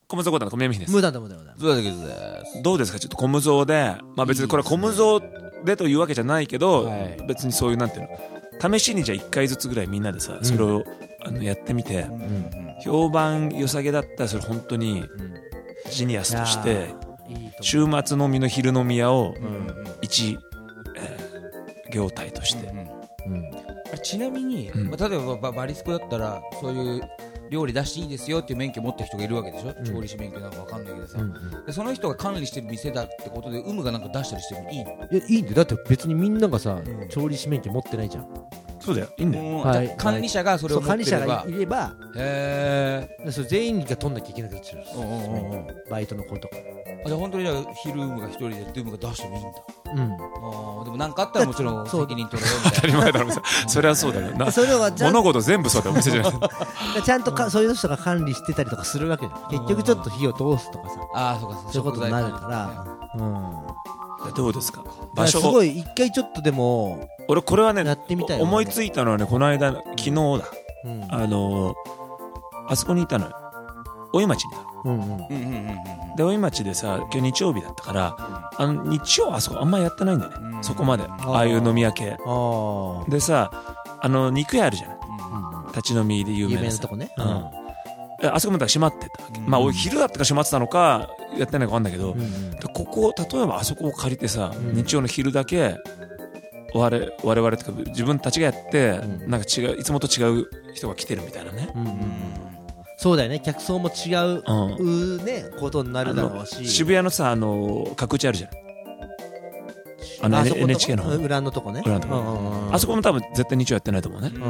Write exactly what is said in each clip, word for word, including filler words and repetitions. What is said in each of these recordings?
コムゾーこと小宮美です。 無駄だ無駄無駄。 そうだけどです。 どうですかちょっとコムゾーで、まあ別にこれはコムゾーでというわけじゃないけど、 はい、 別にそういうなんていうの試しにじゃあいっかいずつぐらいみんなでさ、それをあのやってみて、うん、評判良さげだったらそれ本当にジニアスとして週末飲みの昼飲み屋を一、えー、業態として、うんうんうん、ちなみに、うんまあ、例えば バ, バリスコだったらそういう料理出していいですよっていう免許を持ってる人がいるわけでしょ、うん、調理師免許なんかわかんないけどさ、うんうん、でその人が管理してる店だってことで有無がなんか出したりしてもいいの？ いやいいんだよ。だって別にみんながさ、うん、調理師免許持ってないじゃん。 そうだよいいんだよ、 はい、管理者がそれを持ってれば、 管理者がいればへーそれ全員が取んなきゃいけなくなっちゃうバイトの子とか。 あじゃあ本当にじゃあ昼有無が一人で有無が出してもいいんだ。うん、あでも何かあったらもちろん責任取れよみたいな。当たり前だろそれはそうだよな。 それは物事全部そうだよお店じゃないちゃんとかそういう人が管理してたりとかするわけで結局ちょっと火を通すとかさあそうかそういうことになるから、 うん、どうですか場所すごい一回ちょっとでも俺これはねやってみたい、ね、 思いついたのはねこの間昨日だ、うん、あのー、あそこにいたのよ大井町にいた、うんうん、で大井町でさ今日日曜日だったから、うん、あの日曜あそこあんまやってないんだよね、うん、そこまでああいう飲み屋系でさあの肉屋あるじゃない、うん、立ち飲みで有名な有名なとこね、うんうん、あそこまで閉まってたわけ、うん、まあ昼だったか閉まってたのかやってないか分かんないけど、うん、ここ例えばあそこを借りてさ、うん、日曜の昼だけ我, 我々とか自分たちがやって、うん、なんか違ういつもと違う人が来てるみたいなね、うんうん、 そうだよね客層も違う、うん、ねことになるだろうし渋谷のさあの角打ちあるじゃんあの エヌエイチケー の裏のとこね裏のとこ、うんうん、あそこも多分絶対日曜やってないと思うね、うんうん、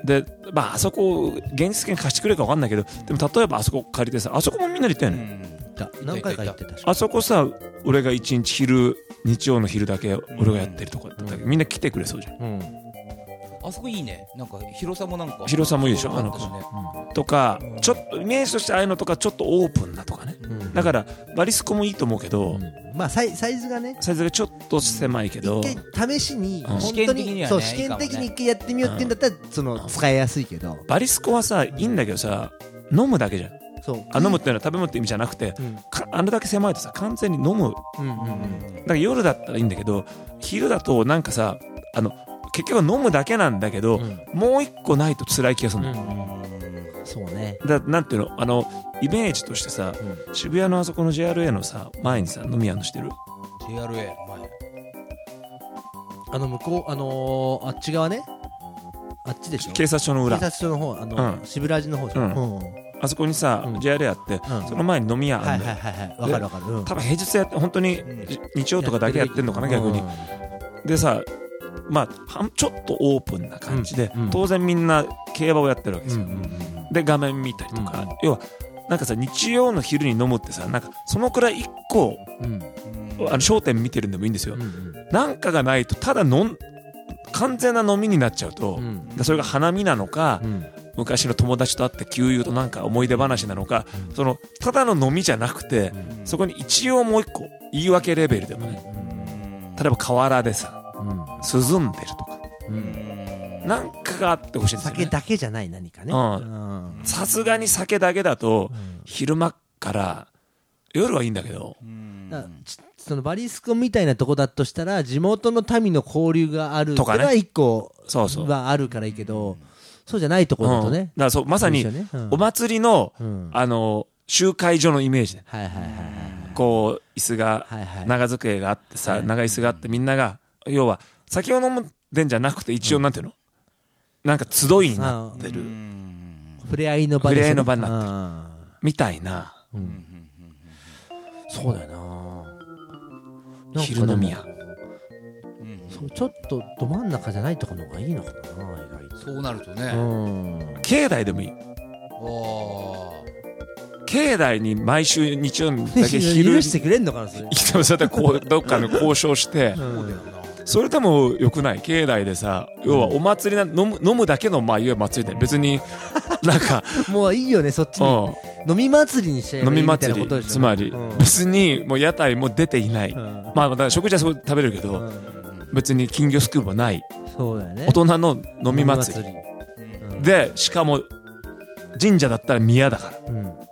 でまああそこ現実的に貸してくれるか分かんないけどでも例えばあそこ借りてさあそこもみんなで行ったよね、 うん、何回か行ってたあそこさ俺が一日昼日曜の昼だけ俺がやってるとこだったけど、うん、みんな来てくれそうじゃん、うん、 あそこいいねなんか広さもなんか広さもいいでしょあの、ねうん、とか、うん、ちょっとイメージとしてああいうのとかちょっとオープンなとかね、うん、だからバリスコもいいと思うけど、うん、 まあサイ、サイズがねサイズがちょっと狭いけど一回試しに、 うん、試験的にはねそう試験的に一回やってみようって言うんだったら、うん、その使いやすいけどバリスコはさいいんだけどさ飲むだけじゃんそうあ飲むっていうのは食べ物って意味じゃなくて、うん、あれだけ狭いとさ完全に飲む、うんうんうん、だから夜だったらいいんだけど昼だとなんかさあの結局飲むだけなんだけど、うん、もう一個ないと辛い気がするの、 うんうん、そうねだなんていうのあのイメージとしてさ、うん、渋谷のあそこの ジェイアールエー のさ前にさ飲み屋のしてるジェイアールエー 前あの向こうあのー、あっち側ねあっちでしょ警察署の裏警察署の方あの、うん、渋ラジの方じゃん、うんうんあそこにさ、うん、ジェイアールエー あって、うん、その前に飲み屋あるんだよ。 はいはいはいはい。わかるわかる。うん、 多分平日やって本当に日曜とかだけやってんのかな逆に。でさ、まあちょっとオープンな感じで、うん、当然みんな競馬をやってるわけですよ。うんうんうん、で画面見たりとか、うん、要はなんかさ日曜の昼に飲むってさなんかそのくらい一個、うん、あの焦点見てるんでもいいんですよ。うんうん、なんかがないとただ飲ん完全な飲みになっちゃうと、うん、それが花見なのか。うん昔の友達と会って給油となんか思い出話なのか、うん、そのただの飲みじゃなくて、うん、そこに一応もう一個言い訳レベルでもね、うん、例えば河原でさ、うん、涼んでるとか、うん、なんかがあってほしいんですよね。 酒だけじゃない何かねさすがに酒だけだと、うん、昼間から夜はいいんだけど、うん、 だそのバリスコみたいなとこだとしたら地元の民の交流があるっていうのは一個はあるからいいけどそうじゃないところだとね、うん、だからそうまさにお祭りの、うん、あの集会所のイメージで、はいはいはいはい、こう椅子が、はいはい、長机があってさ、はい、長椅子があってみんなが要は酒を飲むでんじゃなくて一応なんていうの、うん、なんか集いになってる、うん、 触れ合いの場で触れ合いの場になってるみたいな、うんうん、 そうだよな昼飲み屋そうちょっとど真ん中じゃないところの方がいいのかな意外とそうなるとね、 うん、境内でもいい境内に毎週日曜日だけ昼許してくれんのかなそれそうやってこうどっかの交渉して、うん、それでもよくない境内でさ要はお祭りな飲む、飲むだけのまあいわゆる祭りで別になんかもういいよねそっちに、うん、飲み祭りにしちゃえばいいみたいなことでしょ。飲み祭りつまり、うん、別にもう屋台も出ていない、うん、まあだから食事はすごい食べれるけど、うん別に金魚すくいもないそうだよね大人の飲み祭り、うん、でしかも神社だったら宮だから、うん、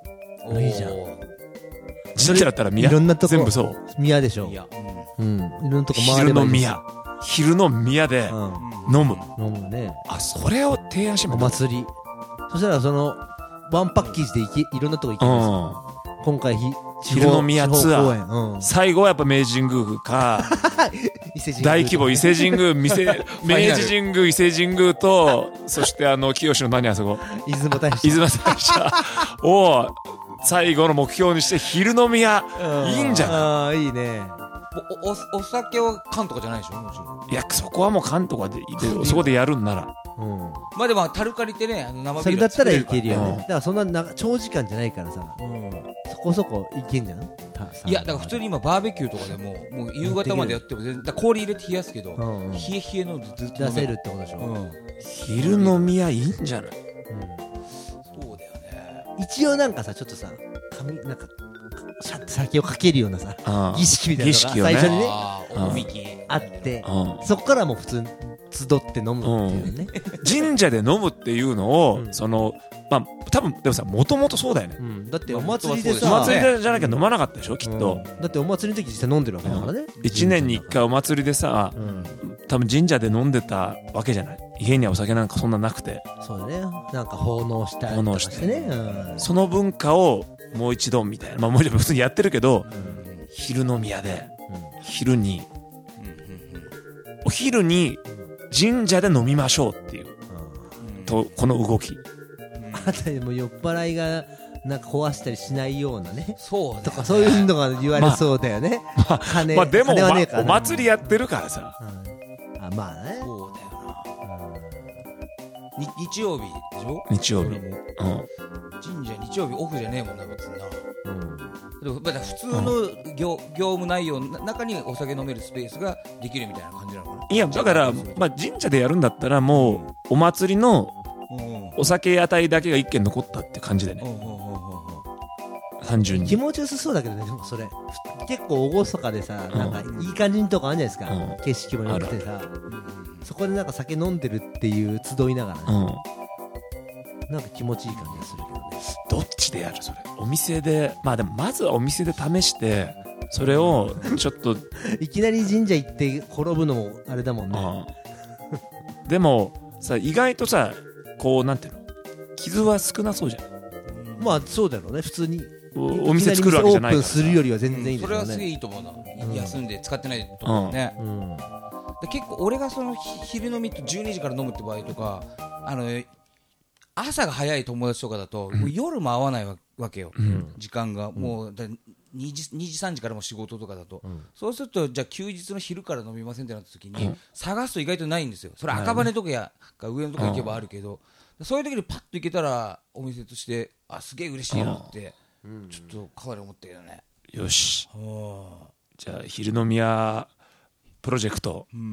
いいじゃん。 神社だったら宮、 いろんなとこ全部そう宮でしょ。うん、いろんなとこ回ればいいですよ。 昼の宮で飲む、 飲むね。 あ、それを提案してみお祭り。そしたらそのワンパッケージでいけ、いろんなとこ行けるんですよ。今回昼の宮ツアー、最後はやっぱ明治神宮か大規模伊勢神宮、明治神宮、伊勢神宮と、そしてあの清の何あそこ出雲大社、 出雲大社を最後の目標にして昼の宮、いいんじゃない？ ああ、いいね。 お, お, お酒は缶とかじゃないでしょ、もちろん。 いや、そこはもう缶とかでそこでやるんなら、 うん、 まあでも樽借りてね、あの生ビールそれだったらいけるよね、うん、だからそんな長長時間じゃないからさ、うん、そこそこいけんじゃん。 いや、だから普通に今バーベキューとかでももう夕方までやっても全然、だ氷入れて冷やすけど、うんうん、冷え冷えのずっと出せるってことでしょ、うん、 昼飲みはいいんじゃない、うん、 そうだよね。 一応なんかさ、ちょっとさ、紙なんか酒をかけるようなさ、儀式みたいなのが最初にねあって、そこからもう普通に集って飲むっていうね、 神社で飲むっていうのを、そのまあ多分でもさ、もともとそうだよね、 だってお祭りでさ、 お祭りじゃなきゃ飲まなかったでしょ、きっと。 だってお祭りの時実際飲んでるわけだからね。 一年に一回お祭りでさ、多分神社で飲んでたわけじゃない。家にはお酒なんかそんななくて、 そうだね、なんか奉納したりとかしてね、 その文化をもう一度みたいな、まあもちろん普通にやってるけど、昼飲み屋で昼にお昼に神社で飲みましょうっていうと、この動き、 あたりも酔っ払いがなんか壊したりしないようなね、 そうだね、 とかそういうのが言われそうだよね。 まあ、金まあでも、ま、お祭りやってるからさ、 うん、あ、まあね、 そうだよな、うん、に日曜日でしょ、 日曜日、うん、 神社日曜日オフじゃねえもんな、別にな、うん、でも普通の 業,、うん、業務内容の中にお酒飲めるスペースができるみたいな感じなのかな。いや、だから、まあ、神社でやるんだったらもうお祭りのお酒屋台だけが一軒残ったって感じでね、単純に気持ちよさそうだけどね。でもそれ結構厳かでさ、なんかいい感じのとこあるじゃないですか、うん、景色も良くてさ、そこでなんか酒飲んでるっていう集いながら、ね、うん、なんか気持ちいい感じがするけどね。 どっちでやるそれ？お店で、まあでもまずはお店で試してそれをちょっといきなり神社行って転ぶのもあれだもんね、 うん、でもさ、意外とさ、こうなんていうの、傷は少なそうじゃん。 まあそうだろうね、普通にお店作るわけじゃないから、 オープンするよりは全然いいですよね、 うん、それはすげえいいと思うな、うん、休んで使ってないと思うね、うんうん、で結構俺がその昼飲みとじゅうにじから飲むって場合とか、あの朝が早い友達とかだと、うん、もう夜も会わないわけよ、うん、時間が、うん、もうだにじさんじからも仕事とかだと、うん、そうするとじゃあ休日の昼から飲みませんってなった時に、うん、探すと意外とないんですよ。それ赤羽とかや、うん、上のとこ行けばあるけど、うん、そういう時にパッと行けたらお店としてあすげえ嬉しいなって、うん、ちょっとかなり思ったけどね。 よし、じゃあ昼飲み屋プロジェクト、うんうん、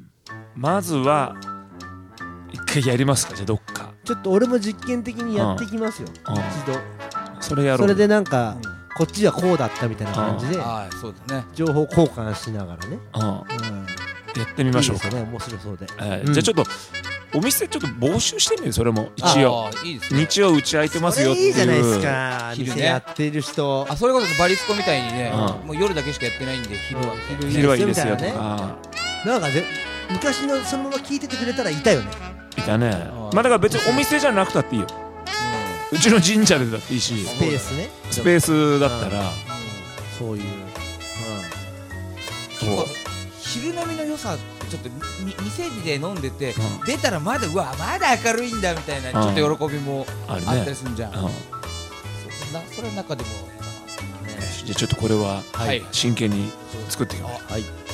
まずは一回やりますか。じゃあどっかちょっと俺も実験的にやってきますよ、うん、一度それやろう。 それでなんか、うん、こっちはこうだったみたいな感じで、 ああ、そうだね、 情報交換しながらね、 うんうん、やってみましょうか。 いいですよね、面白そうで、 えーうん、じゃあちょっとお店ちょっと募集してみる。それも一応いいです、ね、 日曜うち空いてますよっていう。 それいいじゃないですか、店やってる人。 あ、それこそバリスコみたいにね、うん、もう夜だけしかやってないんで昼は、 昼昼はいいですよとか、 なんかぜ昔のそのまま聞いててくれたらいたよね。 いたね。まあだから別にお店じゃなくたっていいよ、うちの神社でだっていいし、 スペースね、 スペースだったら、うん、 そういう、うん、 昼飲みの良さ、ちょっと店で飲んでて、うん、出たらまだうわまだ明るいんだみたいな、うん、ちょっと喜びもあったりするんじゃん、うん、そ, なそれの中でもいいかな、ね、 じゃあちょっとこれは、はい、真剣に作っていきます。はい。